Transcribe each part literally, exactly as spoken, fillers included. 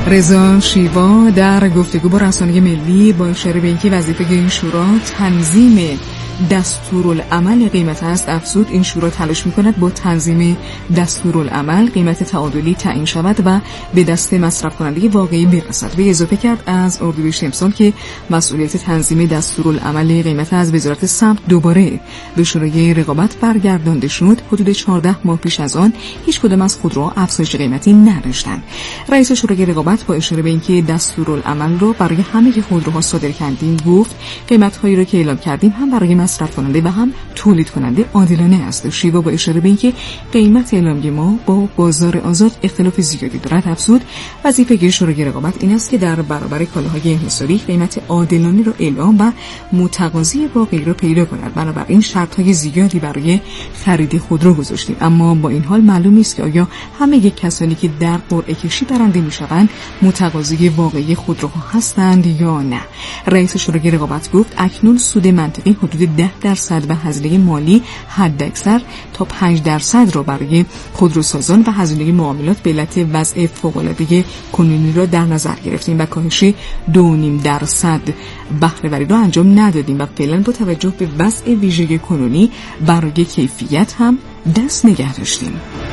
رضا شیوا در گفتگو با رسانه ملی با اشاره به اینکه وظیفه این شورا تنظیم دستورالعمل قیمت است، افزود این شورا تلاش می‌کند با تنظیم دستورالعمل قیمت تعادلی تعیین شود و به دست مصرف کننده واقعی برسد. به اضافه کرد از اردیبهشت امسال که مسئولیت تنظیم دستورالعمل قیمت از وزارت سمت دوباره به شورای رقابت برگردانده شد، حدود چهارده ماه پیش از آن هیچ کدام از خودروها افزایش قیمتی نداشتند. رئیس شورای رقابت با اشاره به اینکه دستورالعمل رو برای همه خودروها صادر کردیم گفت قیمت‌هایی را که اعلام کردیم هم برای مصرف کننده و هم تولید کننده عادلانه است. شیوا با اشاره به اینکه قیمت اعلامی ما با بازار آزاد اختلاف زیادی دارد افزود وظیفه شورای رقابت این است که در برابر کالاهای انحصاری قیمت عادلانه را اعلام و متقاضی واقعی را پیدا کند. بنابراین شرط‌های زیادی برای خرید خودرو گذاشتیم، اما با این حال معلوم نیست که آیا همه کسانی که در قرعه کشی برنده می‌شوند متقاضی واقعی خودروها هستند یا نه. رئیس شورای رقابت گفت اکنون سود منطقی حدود ده درصد و هزینه مالی حداکثر تا پنج درصد را برای خودروسازان و هزینه معاملات به علت وضع فوق‌العاده کنونی را در نظر گرفتیم و کاهش دو و نیم درصد بهره‌وری را انجام ندادیم و فعلا با توجه به وضع ویژه کنونی برای کیفیت هم دست نگه داشتیم.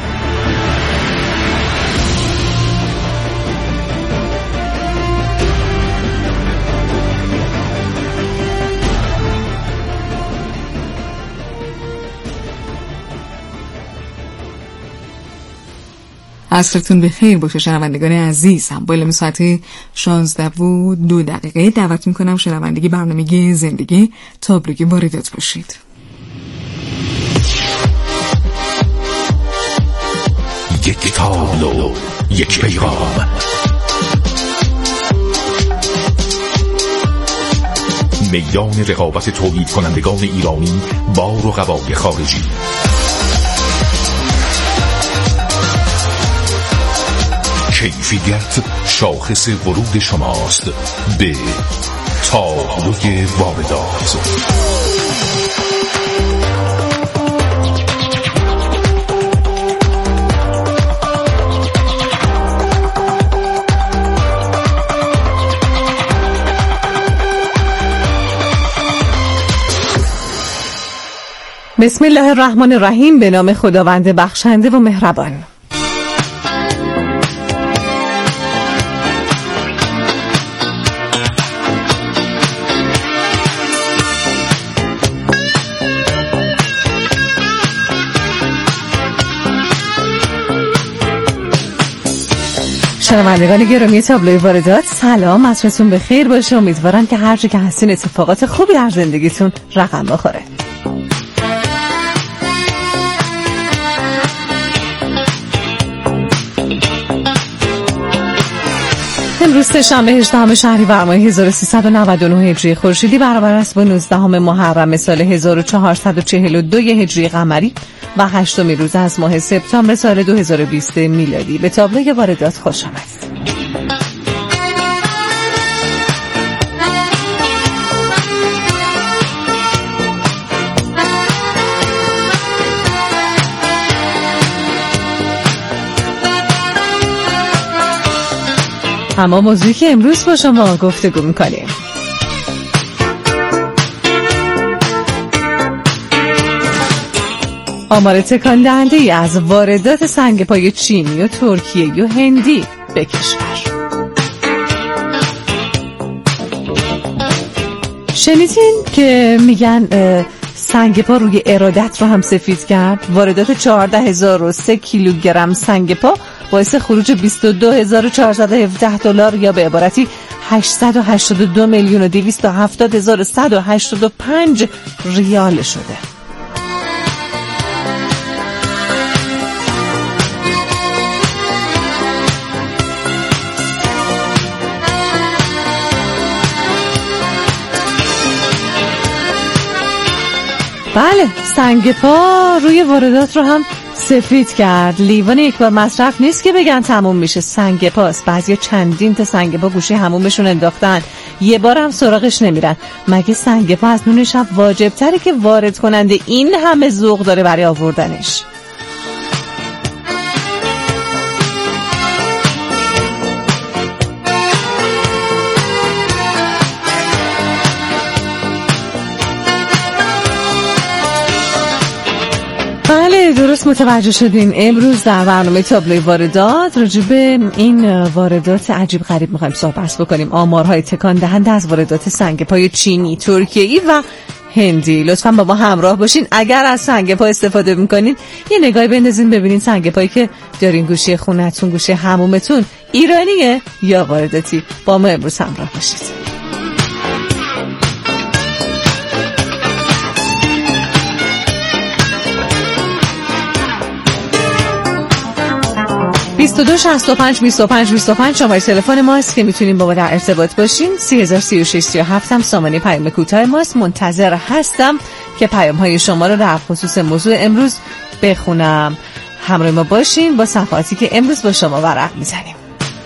عصرتون بخیر باشه شنوندگان عزیزم. با اعلام ساعت شانزده و دو دقیقه دعوت میکنم شنوندگی برنامه زندگی تابلوی واردات باشید. یک تابلو، یک پیغام، میدان رقابت تولید کنندگان ایرانی با رقبای خارجی. کیفیت شاخص ورود شماست به تابلوی واردات. بسم الله الرحمن الرحیم. به نام خداوند بخشنده و مهربان. شنوندگان گرامی تابلوی واردات، سلام، عصرتون بخیر باشه. امیدوارم که هر جا که هستین اتفاقات خوبی در زندگیتون رقم بخوره. امروز سه‌شنبه هجدهم شهریور ماه هزار و سیصد و نود و نه هجری خورشیدی برابر است با نوزدهم محرم سال هزار و چهارصد و چهل و دو هجری قمری و هشتم روز از ماه سپتامبر سال دو هزار و بیست میلادی. به تابلوی واردات خوش آمدید. اما موضوعی که امروز با شما گفتگو می‌کنیم آمار تکان دهنده از واردات سنگ پای چینی و ترکیه و هندی به کشور. شنیدین که میگن سنگ پا روی ارادت رو هم سفید کرد؟ واردات چهارده هزار و سه کیلوگرم سنگ پا باعث خروج بیست و دو هزار و چهارصد و هفده دلار یا به عبارتی هشتصد و هشتاد و دو میلیون و دویست و هفتاد هزار و صد و هشتاد و پنج ریال شده. بله، سنگ پا روی واردات رو هم سفید کرد. لیوان یک بار مصرف نیست که بگن تموم میشه، سنگ پاست. بعضیا چندین تا سنگ پا گوشه همومشون انداختن، یه بار هم سراغش نمیرن. مگه سنگ پا از نون شب واجب تره که وارد کننده این همه ذوق داره برای آوردنش؟ درست متوجه شدین. امروز در برنامه تابلوی واردات راجع به این واردات عجیب غریب میخوایم صحبت بکنیم. آمارهای تکان دهنده از واردات سنگ پای چینی، ترکیه‌ای و هندی. لطفاً با ما همراه باشین. اگر از سنگ پا استفاده میکنین یه نگاهی بندازین ببینین سنگ پایی که دارین گوشه خونتون، گوشه حمومتون ایرانیه یا وارداتی. با ما امروز همراه باشید. بیست و دو شصت و پنج بیست و پنج بیست و پنج شماره تلفن ماست که میتونیم با ما در ارتباط باشین. سی هزار سی و شش سی و هفت هم سامانه پیام کوتاه ماست. منتظر هستم که پیام های شما رو در خصوص موضوع امروز بخونم. همراه ما باشین با صفحاتی که امروز با شما ورق میزنیم.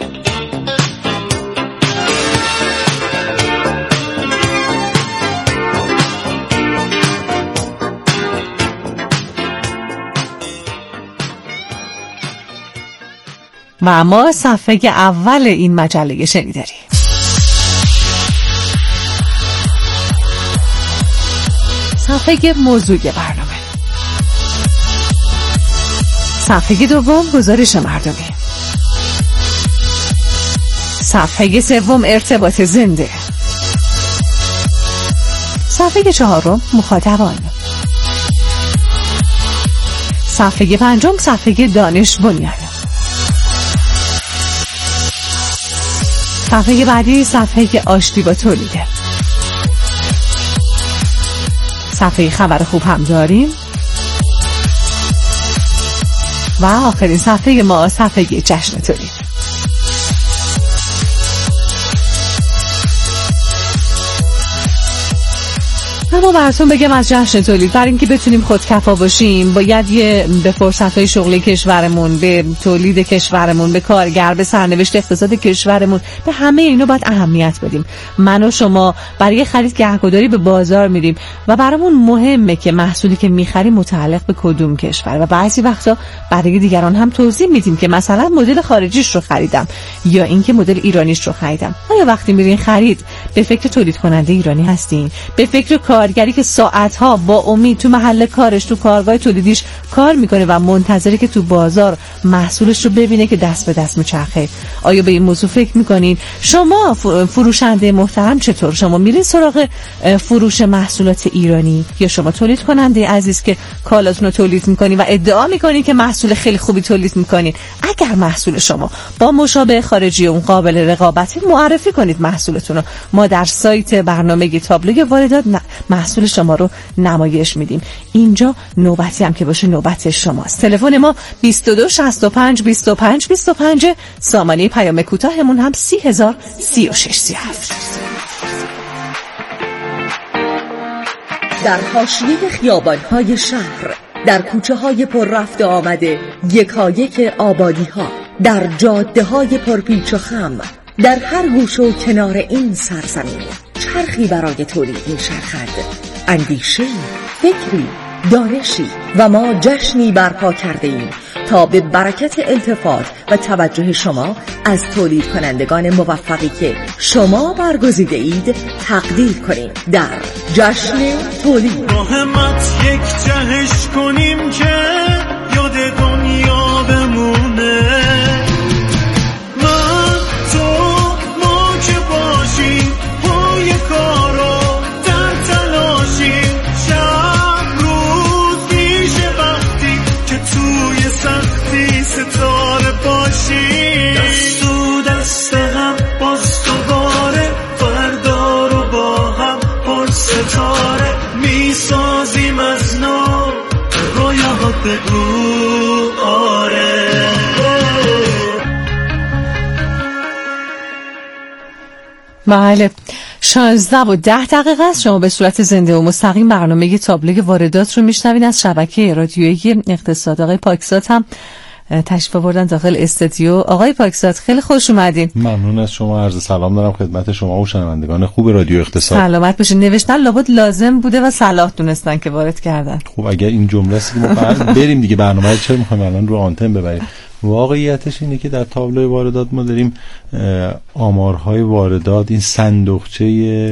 و اما صفحه اول این مجله شنیداری. صفحه موضوع برنامه. صفحه دوم گزارش مردمی. صفحه سوم ارتباط زنده. صفحه چهارم مخاطبان. صفحه پنجم صفحه دانش بنیان. صفحه بعدی صفحه آشتی با تولیده. صفحه خبر خوب هم داریم. و آخرین صفحه ما صفحه جشن تولید. اما براتون بگم از جشن تولید، برای اینکه بتونیم خودکفا باشیم باید یه به فرصت‌های شغلی کشورمون، به تولید کشورمون، به کارگر، به سرنوشت اقتصاد کشورمون، به همه اینو باید اهمیت بدیم. من و شما برای خرید گهگداری به بازار میریم و برامون مهمه که محصولی که میخریم متعلق به کدوم کشور و بعضی وقتا برای دیگران هم توضیح میدیم که مثلا مدل خارجیش رو خریدم یا اینکه مدل ایرانیش رو خریدم. آیا وقتی میرین خرید به فکر تولید کننده ایرانی هستین؟ به فکر کارگری که ساعتها با امید تو محل کارش، تو کارگاه تولیدیش کار میکنه و منتظره که تو بازار محصولش رو ببینه که دست به دست میچرخه؟ آیا به این موضوع فکر میکنین؟ شما فروشنده محترم چطور؟ شما میرین سراغ فروش محصولات ایرانی یا شما تولید کننده عزیز که کالاتون رو تولید میکنین و ادعا میکنین که محصول خیلی خوبی تولید میکنین؟ اگر محصول شما با مشابه خارجی اون قابل رقابته، معرفی کنید محصولتون رو. ما در سایت برنامه تابلوی واردات محصول شما رو نمایش میدیم. اینجا نوبتی هم که باشه نوبت شماست. تلفن ما بیست و دو شصت و پنج بیست و پنج بیست و پنج، سامانه پیام کوتاهمون هم سی هزار سی و شش سی و هفت. در حاشیه خیابان‌های شهر، در کوچه‌های پر رفت و آمده یکایک آبادی‌ها، در جاده‌های پرپیچ و خم، در هر گوشه و کنار این سرزمین چرخی برای تولید می‌چرخد. اندیشه، فکری، دانشی و ما جشنی برپا کرده ایم تا به برکت التفات و توجه شما از تولید کنندگان موفقی که شما برگزیده اید تقدیر کنیم در جشن تولید. رحمت یک جهش کنیم که یاد دنیا بمونه. من تو ما که باشیم پای کارو در تلاشیم، شب روز میشه وقتی که توی سختی ستاره باشیم. دست و دست هم باز دوباره فردا رو با هم پر ستاره میسازیم از نو رویاها بگو آره. بله، شانزده و ده دقیقه است. شما به صورت زنده و مستقیم برنامه تابلوی واردات رو میشنوید از شبکه رادیویی اقتصاد. آقای پاکزاد هم تشریف آوردن داخل استودیو. آقای پاکزاد خیلی خوش اومدین. ممنون از شما. عرض سلام دارم خدمت شما و شنوندگان خوب رادیو اقتصاد. سلامت باشین. نوشتن لابد لازم بوده و صلاح دونستن که وارد کردن. خب اگر این جمله است که ما بریم دیگه، برنامه چرا میخوایم الان رو آنتن ببریم؟ واقعیتش اینه که در تابلوی واردات ما داریم آمارهای واردات، این صندوقچه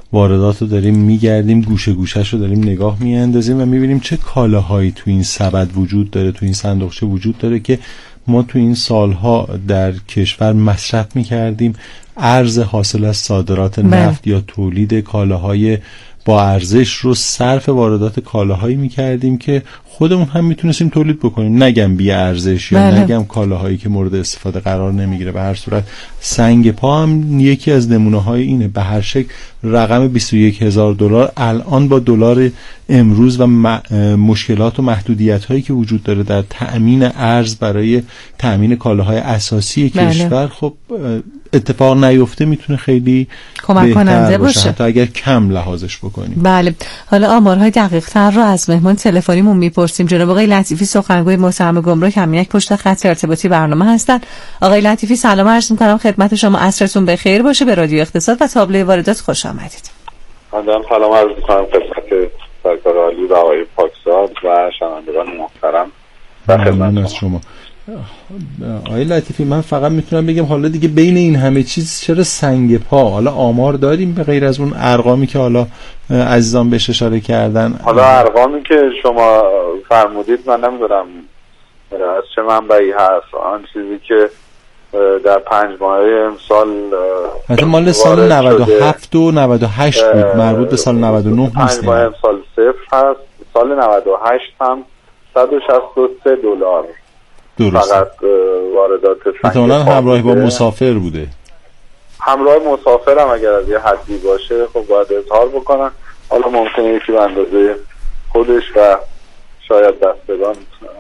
واردات رو داریم میگردیم، گوشه گوشه‌ش رو داریم نگاه میاندازیم و میبینیم چه کالاهایی تو این سبد وجود داره، تو این صندوقچه وجود داره که ما تو این سالها در کشور مصرف میکردیم، ارز حاصل از صادرات نفت یا تولید کالاهای با ارزش رو صرف واردات کالاهایی میکردیم که خودمون هم میتونستیم تولید بکنیم، نگم بی ارزش یا بله. نگم کالاهایی که مورد استفاده قرار نمیگیره. به هر صورت سنگ پا هم یکی از نمونه های اینه. به هر شکل رقم بیست و یک هزار دلار الان با دلار امروز و مشکلات و محدودیت هایی که وجود داره در تأمین ارز برای تأمین کالاهای اساسی بله. کشور، خب اتفاق نیفته میتونه خیلی کمک کننده باشه، باشه، حتی اگر کم لحاظش بکنیم. بله. حالا آمارهای دقیق تر رو از مهمان تلفنیمون میپرسیم. جناب آقای لطیفی سخنگوی محترم گمرک همینک پشت خط ارتباطی برنامه هستن. آقای لطیفی سلام عرض می‌کنم خدمت شما، عصرتون بخیر باشه. به رادیو اقتصاد و تابلوی واردات خوش آمدید. من سلام عرض می‌کنم خدمت سرکار عالی و آقای پاکزاد و شنوندگان محترم و خدمت شما. آقای لطیفی من فقط میتونم بگم حالا دیگه بین این همه چیز چرا سنگ پا؟ حالا آمار داریم به غیر از اون ارقامی که حالا عزیزان بهش اشاره کردن؟ حالا ارقامی که شما فرمودید من نمیدونم از چه منبعی هست. آن چیزی که در پنج ماهه امسال مثلا مال سال نود و هفت و نود و هشت بود، مربوط به سال نود و نه نیست. پنج ماهه امسال صفر هست، سال نود و هشت هم صد و شصت و سه دلار درست. فقط واردات سنگ احتمالاً همراه با مسافر بوده. همراه مسافر هم اگر از یه حدی باشه خب باید اظهار بکنن. حالا ممکنه یکی به اندازه خودش و شاید دستگان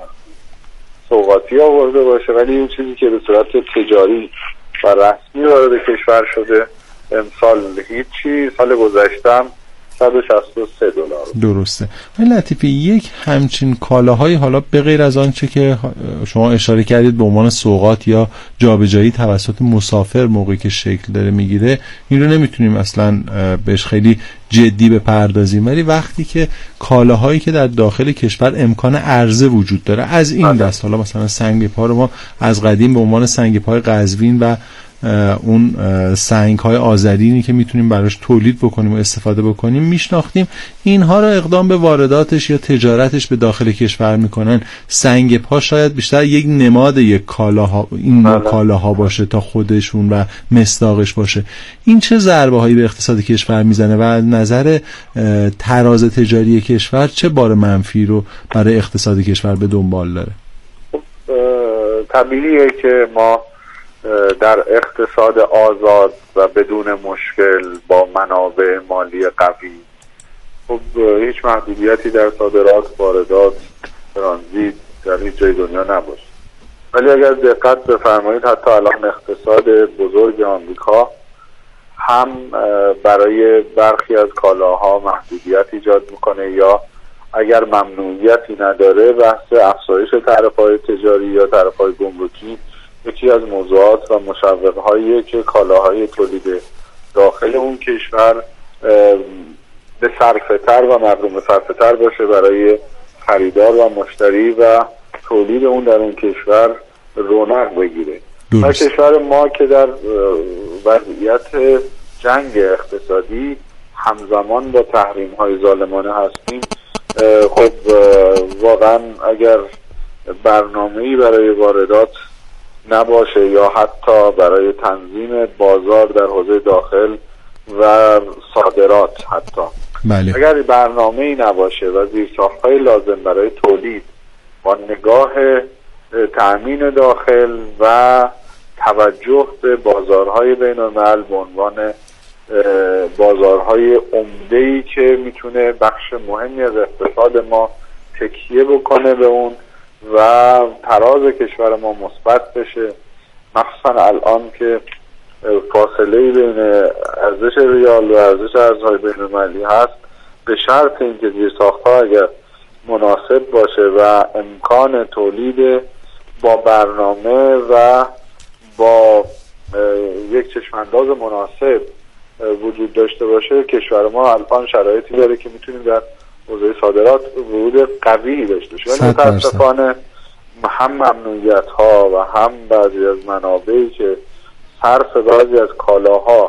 سوغاتی آورده باشه، ولی این چیزی که به صورت تجاری و رسمی وارد کشور شده امسال هیچی، سال گذشتم صد و شصت و سه دلار. درسته. ولی لطیفی یک همچین کالاهایی حالا به غیر از آنچه که شما اشاره کردید به عنوان سوغات یا جابجایی توسط مسافر موقعی که شکل داره میگیره، این رو نمیتونیم اصلا بهش خیلی جدی بپردازیم، ولی وقتی که کالاهایی که در داخل کشور امکان عرضه وجود داره از این دست، حالا مثلا سنگ پا رو ما از قدیم به عنوان سنگ پای قزوین و اون سنگ های آذرینی که میتونیم براش تولید بکنیم و استفاده بکنیم میشناختیم، اینها رو اقدام به وارداتش یا تجارتش به داخل کشور میکنن. سنگ پا شاید بیشتر یک نماد یک کالاها، این نوع کالاها باشه تا خودشون و مصداقش باشه. این چه ضربه هایی به اقتصاد کشور میزنه و از نظر تراز تجاری کشور چه بار منفی رو برای اقتصاد کشور به دنبال داره؟ طبیعیه که ما در اقتصاد آزاد و بدون مشکل با منابع مالی قوی خب هیچ محدودیتی در صادرات، واردات، ترانزیت در هیچ جای دنیا نباشه. ولی اگر دقت بفرمایید حتی الان اقتصاد بزرگ آمریکا هم برای برخی از کالاها محدودیت ایجاد میکنه یا اگر ممنوعیتی نداره بحث افزایش تعرفه‌های تجاری یا تعرفه‌های گمرکی یکی از موضوعات و مشوق‌هایی که کالاهای تولید داخل اون کشور به صرفه‌تر و مردم صرفه‌تر باشه برای خریدار و مشتری و تولید اون در اون کشور رونق بگیره. و کشور ما که در وضعیت جنگ اقتصادی همزمان با تحریم‌های ظالمانه هستیم، خب واقعا اگر برنامه‌ای برای واردات نباشه یا حتی برای تنظیم بازار در حوزه داخل و صادرات حتی بله. اگر برنامه‌ای نباشه و زیرساخت‌های لازم برای تولید با نگاه تأمین داخل و توجه به بازارهای بین الملل به عنوان بازارهای عمده‌ای که میتونه بخش مهمی از اقتصاد ما تکیه بکنه به اون و تراز کشور ما مثبت بشه، مخصوصا الان که فاصله بین ارزش ریال و ارزش ارزهای بین المللی هست، به شرط اینکه زیرساخت‌ها اگر مناسب باشه و امکان تولید با برنامه و با یک چشمانداز مناسب وجود داشته باشه، کشور ما الان شرایطی داره که میتونیم در حوزه صادرات ورود قوی داشته باشه. ولی متاسفانه هم ممنوعیت ها و هم بعضی از منابعی که صرف بعضی از کالاها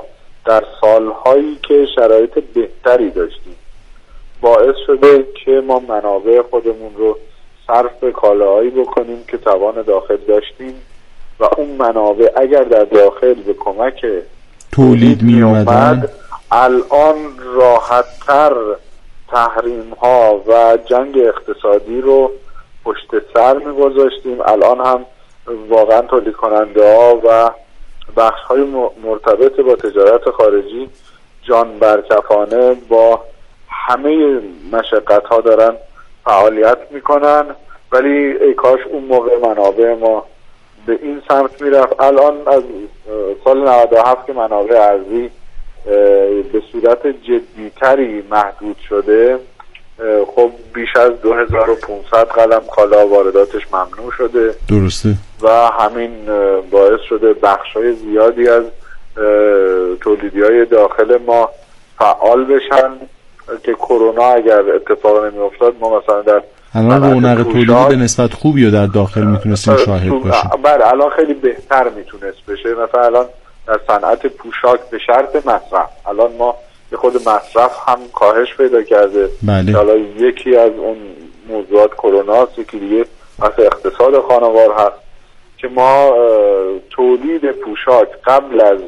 در سالهایی که شرایط بهتری داشتیم باعث شده که ما منابع خودمون رو صرف کالاهایی بکنیم که توان داخل داشتیم و اون منابع اگر در داخل به کمک تولید می اومدن الان راحت‌تر تحریم ها و جنگ اقتصادی رو پشت سر می گذاشتیم. الان هم واقعا تولید کننده ها و بخش های مرتبط با تجارت خارجی جان برکفانه با همه مشقت ها دارن فعالیت میکنن، ولی ای کاش اون موقع منابع ما به این سمت میرفت. الان از سال نود و هفت که منابع ارضی به صورت جدیتری محدود شده، خب بیش از دو هزار و پانصد قلم کالا وارداتش ممنوع شده. درسته. و همین باعث شده بخشای زیادی از تولیدی‌های داخل ما فعال بشن که کرونا اگر اتفاق نمی افتاد ما مثلا در الان رونق تولیدی به نسبت خوبی رو در داخل میتونستیم شاهد باشیم. بله الان خیلی بهتر میتونست بشه. مثلا الان در صنعت پوشاک به شرط مصرف الان ما یه خود مصرف هم کاهش پیدا کرده. بله. حالا یکی از اون موضوعات کروناست، یکی دیگه مثلا اقتصاد خانوار هست که ما تولید پوشاک قبل از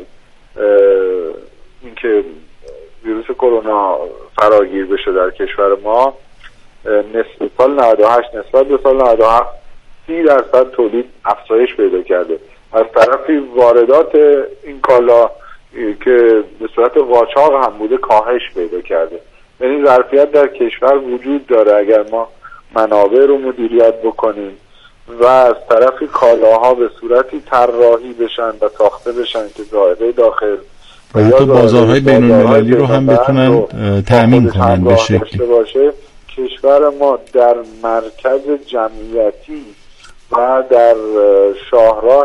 اینکه ویروس کرونا فراگیر بشه در کشور ما نسبت سال نود و هشت نسبت به سال نود و هفت سی درصد تولید افزایش پیدا کرده. از طرفی واردات این کالا که به صورت قاچاق هم بوده کاهش پیدا کرده. یعنی ظرفیت در کشور وجود داره اگر ما منابع رو مدیریت بکنیم و از طرفی کالاها به صورتی طراحی بشن و ساخته بشن که ذائقه داخل و حتی بازارهای بین‌المللی رو هم بتونن تأمین کنن به شکلی باشه. کشور ما در مرکز جمعیتی و در شاهراه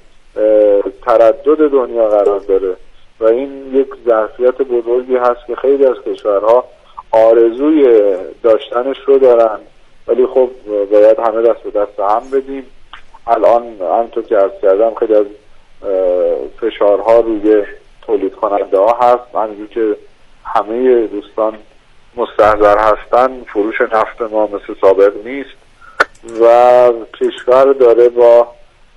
تردد دنیا قرار داره و این یک ظرفیت بزرگی هست که خیلی از کشورها آرزوی داشتنش رو دارن، ولی خب باید همه دست به دست هم بدیم. الان همونطور که عرض کردم خیلی از فشارها روی تولید کننده ها هست. همینجور که همه دوستان مستحضر هستن فروش نفت ما مثل سابق نیست و کشور داره با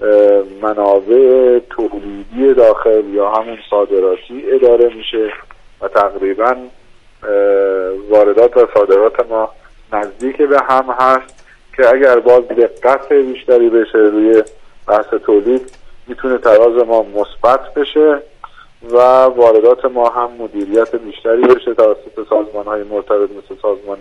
منابع تولیدی داخل یا همون صادراتی اداره میشه و تقریبا واردات و صادرات ما نزدیک به هم هست که اگر باز دقت بیشتری بشه روی بحث تولید میتونه تراز ما مثبت بشه و واردات ما هم مدیریت بیشتری بشه توسط سازمان‌های مرتبط مثل سازمان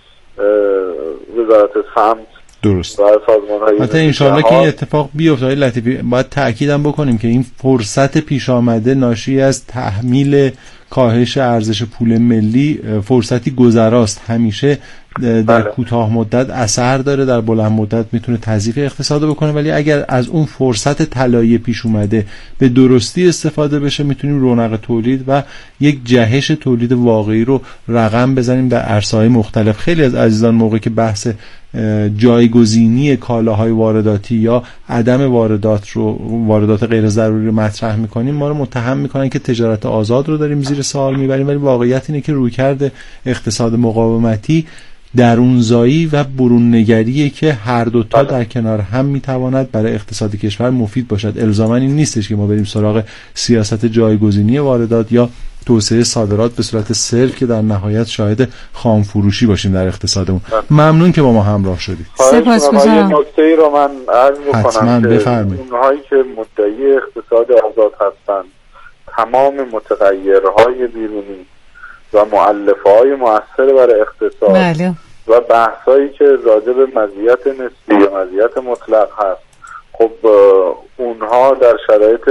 وزارت سمت. درست. و سازمان‌های حتی انشالله که این اتفاق بیفته. آقای لطیفی باید تأکیدم بکنیم که این فرصت پیش آمده ناشی از تحمیل کاهش ارزش پول ملی فرصتی گذراست. همیشه در کوتاه مدت اثر داره، در بلند مدت میتونه تضعیف اقتصاد بکنه، ولی اگر از اون فرصت طلایی پیش اومده به درستی استفاده بشه میتونیم رونق تولید و یک جهش تولید واقعی رو رقم بزنیم در عرصه‌های مختلف. خیلی از عزیزان موقعی که بحث جایگزینی کالاهای وارداتی یا عدم واردات رو واردات غیر ضروری رو مطرح میکنیم ما رو متهم میکنن که تجارت آزاد رو داریم زیر سوال میبریم، ولی واقعیت اینه که رویکرد اقتصاد مقاومتی درونزایی و برون نگریه که هر دوتا در کنار هم میتواند برای اقتصاد کشور مفید باشد. الزاما این نیستش که ما بریم سراغ سیاست جایگزینی واردات یا توسعه صادرات به صورت صرف که در نهایت شاهد خام فروشی باشیم در اقتصادمون. ممنون که با ما همراه شدید. سپاسگزارم. یه نکته‌ای رو من عرض بکنم که بفرمایید. اونهایی که مدعی اقتصاد آزاد هستند تمام متغیرهای بیرونی و مؤلفه‌های مؤثر برای اقتصاد بله. و بحثایی که راجع به مزیت نسبی و مزیت مطلق هست، خب اونها در شرایط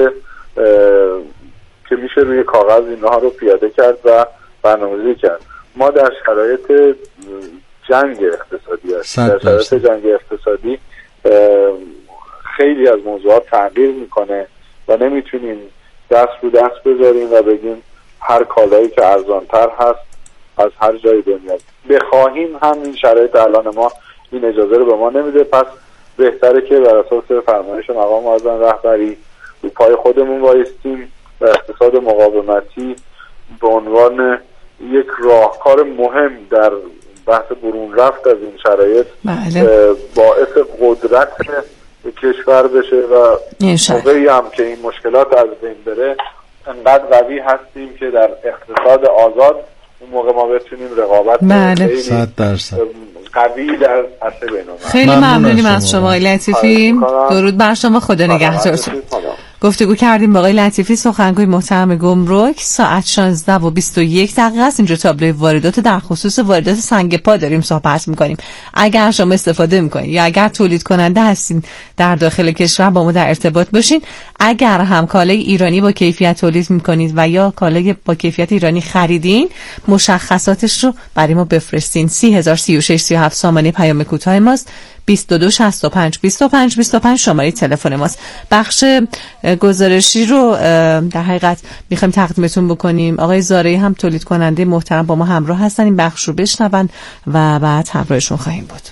که میشه روی کاغذ اینها رو پیاده کرد و برنامه‌ریزی کرد. ما در شرایط جنگ اقتصادی هستیم. در شرایط جنگ اقتصادی خیلی از موضوعات تغییر میکنه و نمیتونیم دست رو دست بذاریم و بگیم هر کالایی که ارزانتر هست از هر جای دنیا بخواهیم هم این شرایط الان ما این اجازه رو به ما نمیده. پس بهتره که بر اساس فرمایش مقام معظم رهبری رو پای خودمون وایستیم و اقتصاد مقاومتی به عنوان یک راهکار مهم در بحث برون رفت از این شرایط بله. باعث قدرت کشور بشه و موقعی هم که این مشکلات از بین بره انقدر قوی هستیم که در اقتصاد آزاد اون موقع ما بتونیم رقابت بله. صد درصد قوی در عرصه بین‌المللی. خیلی ممنونیم از شما لطیفی. درود بر شما، خدا نگهدارتون. گفتگو کردیم با آقای لطیفی، سخنگوی محترم گمرک. ساعت شانزده و بیست و یک دقیقه است. اینجا تابلوی واردات در خصوص واردات سنگ پا داریم صحبت می‌کنیم. اگر شما استفاده می‌کنید یا اگر تولید کننده هستین در داخل کشور با ما در ارتباط باشین. اگر هم کالای ایرانی با کیفیت تولید می‌کنید و یا کالای با کیفیت ایرانی خریدین، مشخصاتش رو برای ما بفرستین. سی هزار سی و شش سی و هفت سامانه پیام کوتاه ماست. بیست و دو شصت و پنج بیست و پنج بیست و پنج شماره تلفن ماست. بخش گزارشی رو در حقیقت میخوایم تقدیمتون بکنیم. آقای زارعی هم تولید کننده محترم با ما همراه هستن. این بخش رو بشنون و بعد همراهشون خواهیم بود.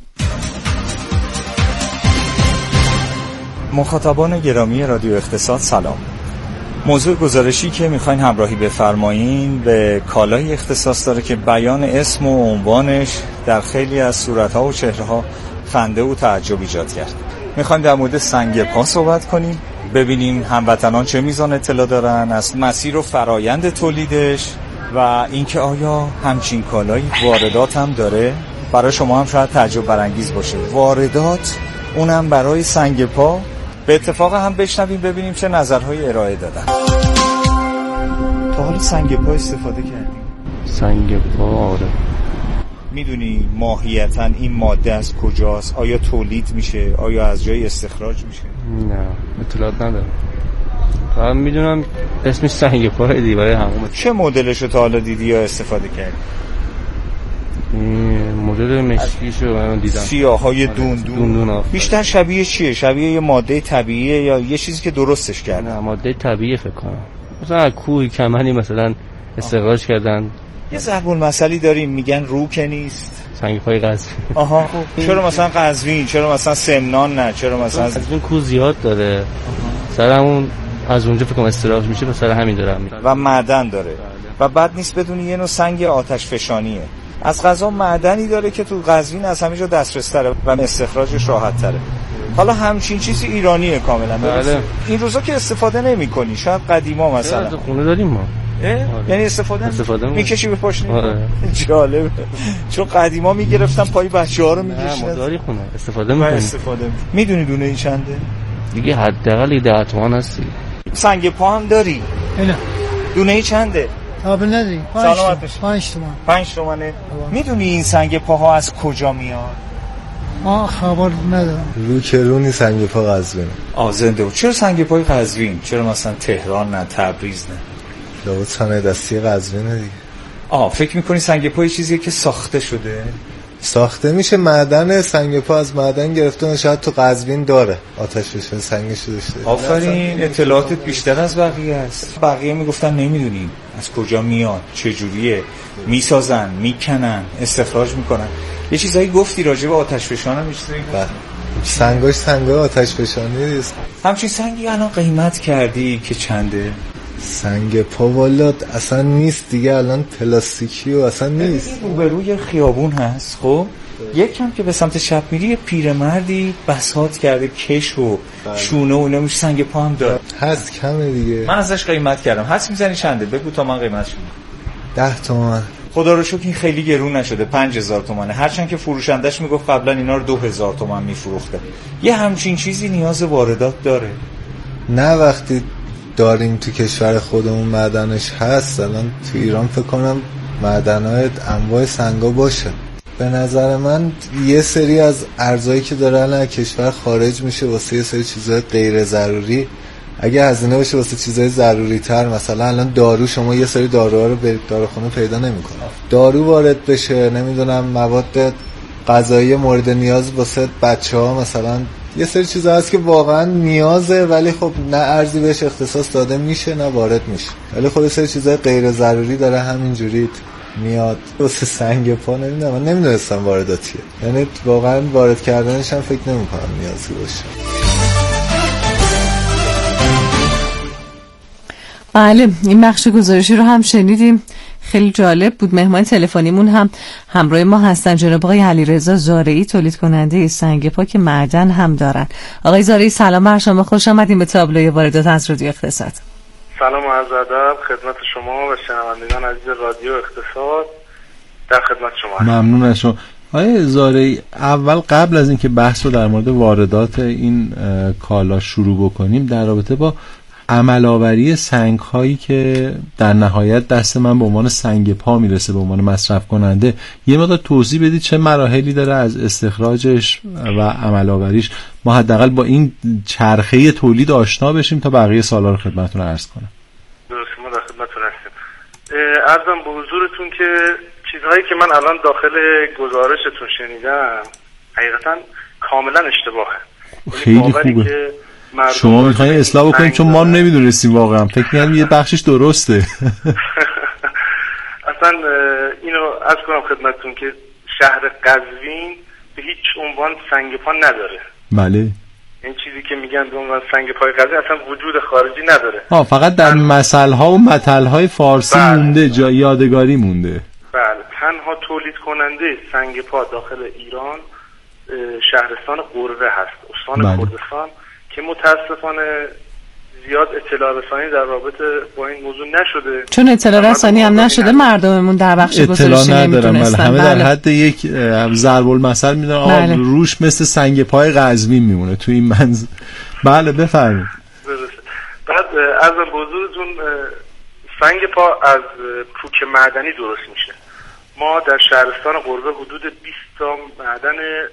مخاطبان گرامی رادیو اقتصاد سلام. موضوع گزارشی که میخواین همراهی بفرمایین به کالای اختصاص داره که بیان اسم و عنوانش در خیلی از صورتها و چهره‌ها خنده و تعجب ایجاد کرد. میخوایم در مورد سنگ پا صحبت کنیم، ببینیم هموطنان چه میزان اطلاع دارن از مسیر و فرایند تولیدش و اینکه آیا همچین کالایی واردات هم داره. برای شما هم شاید تعجب برانگیز باشه، واردات اونم برای سنگ پا. به اتفاق هم بشنویم ببینیم چه نظرهای ارائه دادن. تا حالا سنگ پا استفاده کردیم؟ سنگ پا آره. میدونی ماهیتاً این ماده از کجاست؟ آیا تولید میشه؟ آیا از جای استخراج میشه؟ نه اطلاعات ندارم. فقط میدونم اسمش سنگ پا دی برای همون. چه مدلشو تا حالا دیدی یا استفاده کردی؟ مدل مشکیشو من دیدم، سیاهای دون دون, دون, دون بیشتر شبیه چیه؟ شبیه یه ماده طبیعیه یا یه چیزی که درستش کردن؟ نه ماده طبیعی فکر کنم، مثلا کوه کمنی مثلا استخراج کردن. یه ضرب المثلی داریم میگن رو که نیست سنگ پای قزوین. آها چرا مثلا قزوین؟ چرا مثلا سمنان نه؟ چرا مثلا قزوین کوه زیاد داره، سر همون از اونجا فکر کنم استخراج میشه، پس سر همین داره همین. و معدن داره. و بعد نیست بدون یه نوع سنگ آتش فشانیه. از غذا معدنی داره که تو قزوین از همه جا دسترس تره و استخراجش راحت تره. حالا همچین چیزی ایرانیه کاملا. بله. این روزا که استفاده نمی کنی، شاید قدیما مثلا تو خونه داریم ما. آره. یعنی استفاده استفاده میکشی به پاش نمی آره. جالب. چون قدیما میگرفتن پای بچه‌ها رو میکشیدن. ما داری خونه استفاده میکنیم. استفاده میدونی دونه این چنده؟ دیگه حداقل ده تومن هستی. سنگ پا هم داری؟ نه. دونه ای چنده؟ تابل نداری؟ سلامت باشی. پنج تومن. پنج تومنه. میدونی این سنگ پاها از کجا میاد؟ ما خبر ندارم. رو که رونی سنگ پا قزوین. آ زنده بود. چرا سنگ پای قزوین؟ چرا مثلا تهران نه، تبریز نه؟ لابد صنایع دستی قزوینه دیگه. آ فکر می‌کنی سنگ پا چیزیه که ساخته شده؟ ساخته میشه، معدن سنگ پا از معدن گرفته، شاید تو قزوین داره آتش فشان سنگش داشته. آفرین، اطلاعاتت بیشتر از بقیه است. بقیه میگفتن نمیدونیم از کجا میاد، چه جوریه، میسازن، میکنن، استخراج میکنن. یه چیزایی گفتی راجع به آتش فشان هم چیزایی گفتی؟ سنگاش سنگای آتش فشانی نیست. همچین سنگی الان قیمت کردی که چنده؟ سنگ پا والا اصلا نیست دیگه، الان پلاستیکی و اصلا نیست. این روبروی خیابون هست. خب یکم که به سمت چپ میری پیرمردی بساط کرده کش و شونه و اینا، میشه سنگ پا هم داره. هست کمه دیگه. من ازش قیمت کردم. هست میزنی چنده؟ بگو تا من قیمتش میدم. ده تومن. خدا رو شکر این خیلی گرون نشده، پنج هزار تومنه. هرچند که فروشندش میگفت قبلا اینا رو دو هزار تومن میفروخته. یه همچین چیزی نیاز واردات داره. نه وقتی داریم تو کشور خودمون معدنش هست. الان تو ایران فکر کنم معدن‌های انواع سنگا باشه. به نظر من یه سری از ارزایی که داره الان کشور خارج میشه واسه یه سری چیزای غیر ضروری، اگه هزینه باشه واسه چیزای ضروری تر، مثلا الان دارو، شما یه سری داروها رو به داروخونه پیدا نمی‌کنه، دارو وارد بشه، نمیدونم مواد غذایی مورد نیاز واسه بچه‌ها، مثلا یه سری چیزا هست که واقعا نیازه ولی خب نه ارزی بهش اختصاص داده میشه نه وارد میشه، ولی خب یه سری چیزای غیر ضروری داره همینجوری میاد واسه سنگ پا. نمیدونم، من نمیدونستم وارداتیه، یعنی واقعا وارد کردنش هم فکر نمی‌کنم نیازی باشه. بله، این بخش گزارشی رو هم شنیدیم، خیلی جالب بود. مهمان تلفنیمون هم همراه ما هستن جناب آقای علیرضا زارعی، تولید کننده سنگ پا که معدن هم دارن. آقای زارعی سلام بر شما، خوش آمدید به تابلوی واردات از رادیو اقتصاد. سلام و عرض ادب خدمت شما و شنوندگان عزیز رادیو اقتصاد، در خدمت شما. ممنون از شما. آقای زارعی، اول قبل از اینکه بحث رو در مورد واردات این کالا شروع بکنیم، در رابطه با عمل‌آوری سنگ هایی که در نهایت دست من به عنوان سنگ پا میرسه به عنوان مصرف کننده، یه مقدار توضیح بدید چه مراحلی داره از استخراجش و عمل‌آوریش، ما حداقل با این چرخه تولید آشنا بشیم تا بقیه سوالا رو خدمتتون عرض کنم. درست، ما در خدمتتون هستیم. عرضم به حضورتون که چیزهایی که من الان داخل گزارشتون شنیدم حقیقتا کاملا اشتباهه. خیلی خوبه. شما میخواین اصلاح بکنید چون ما نمیدونستیم واقعا، فکر می‌کردم یه بخشش درسته. اصلا اینو عرض کنم خدمتتون که شهر قزوین به هیچ عنوان سنگ پا نداره. بله. این چیزی که میگن به عنوان سنگ پای قزوین اصلا وجود خارجی نداره. ها، فقط در مثل‌ها و متل‌های فارسی بله. مونده، جا یادگاری مونده. بله، تنها تولید کننده سنگ پا داخل ایران شهرستان قربه هست، استان بله. کردستان، که متاسفانه زیاد اطلاع رسانی در رابطه با این موضوع نشده، چون اطلاع رسانی هم نشده مردممون در بخش گزارشی نمیدونستن. همه بله. در حد یک ضرب المثل میدونن بله. روش مثل سنگ پای قزوین میمونه تو این منز. بله بفرمایید. بعد از حضورتون سنگ پا از پوک معدنی درست میشه. ما در شهرستان قربه حدود بیست تا معدن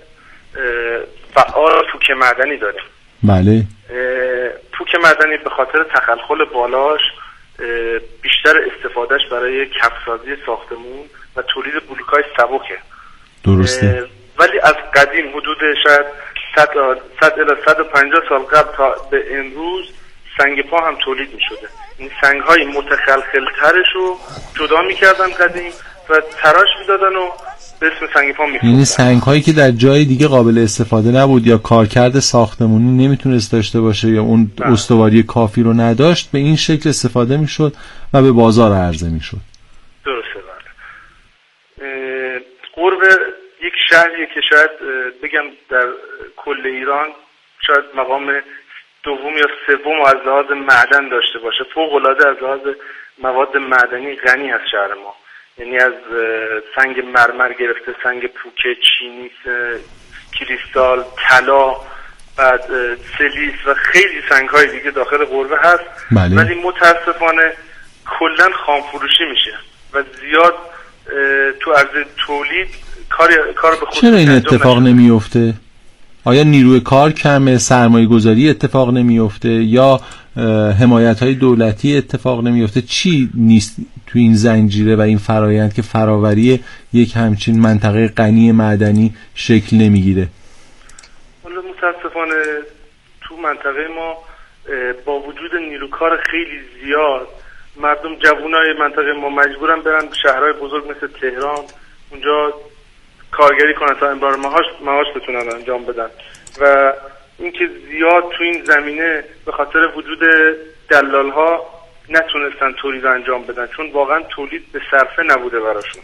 فعال پوک معدنی داریم. بله. پوک معدنی به خاطر تخلخل بالاش بیشتر استفادهش برای کفسازی ساختمون و تولید بلوک‌های سبکه. درسته. ولی از قدیم حدود شاید صد الی صد و پنجاه سال قبل تا به امروز سنگ پا هم تولید می شده. این سنگ های متخلخل ترش رو جدا می کردن قدیم و تراش می دادن و به اسم سنگ پا می فروختن. یعنی سنگ هایی که در جای دیگه قابل استفاده نبود یا کارکرد ساختمانی نمیتونست داشته باشه یا اون بله. استواری کافی رو نداشت، به این شکل استفاده می شد و به بازار عرضه می شد. درسته. بله. قرب یک شهریه که شاید بگم در کل ایران شاید مقام دوم یا سوم از لحاظ معدن داشته باشه، فوق العاده از لحاظ مواد معدنی غنی از شهر ما. یعنی از سنگ مرمر گرفته، سنگ پوکه، چینی، کریستال، طلا، بعد سلیس و خیلی سنگ های دیگه داخل قربه هست. بله. ولی متاسفانه کلا خام فروشی میشه و زیاد تو عرضه تولید کار کار به خود. چرا این اتفاق نمیفته؟ آیا نیروی کار کمه، سرمایه گذاری اتفاق نمیفته یا حمایت های دولتی اتفاق نمیفته؟ چی نیست تو این زنجیره و این فرایند که فراوری یک همچین منطقه غنی معدنی شکل نمیگیره؟ والا متاسفانه تو منطقه ما با وجود نیروی کار خیلی زیاد، مردم جوانای منطقه ما مجبورن برن به شهرهای بزرگ مثل تهران، اونجا کارگری کنن تا امرار معاش معاش بتونن انجام بدن و اینکه زیاد تو این زمینه به خاطر وجود دلال ها نتونستن تولید انجام بدن، چون واقعا تولید به صرفه نبوده براشون.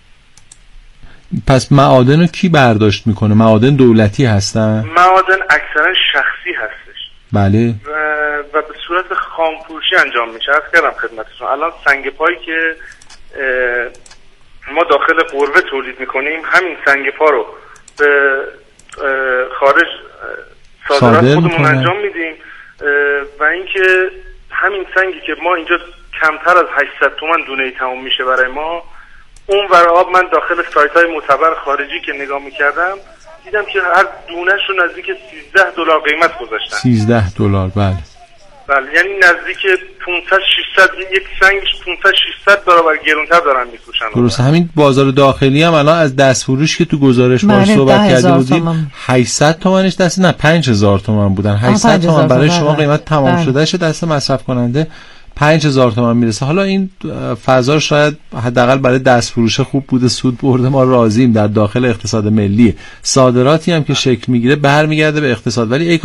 پس معادن رو کی برداشت میکنه؟ معادن دولتی هستن؟ معادن اکثرا شخصی هستش. بله. و, و به صورت خام فروشی انجام میشه. عرض کردم خدمتتون الان سنگ پایی که ما داخل قربه تولید میکنیم، همین سنگ پا رو به خارج صادرات خودمون انجام میدیم و اینکه همین سنگی که ما اینجا کمتر از هشتصد تومان دونه ای تموم میشه برای ما، اون ور آب من داخل سایت های معتبر خارجی که نگاه میکردم دیدم که هر دونهش رو نزدیک سیزده دلار قیمت گذاشتن. سیزده دلار بله. بله، یعنی نزدیک پانصد ششصد، یک سنگش پانصد ششصد برابر گرونتر دارن میفروشن. درست. همین بازار داخلی هم الان از دستفروش که تو گزارش ما صحبت کرده بودیم هشتصد تومانش دست نه پنج هزار تومان بودن. هشتصد تومان برای شما قیمت تمام شده شه دست مصرف کننده پنج هزار تومان میرسه. حالا این فضا شاید حداقل برای دستفروش خوب بوده، سود برده، ما راضییم. در داخل اقتصاد ملی صادراتی هم که شکل میگیره برمیگرده به اقتصاد، ولی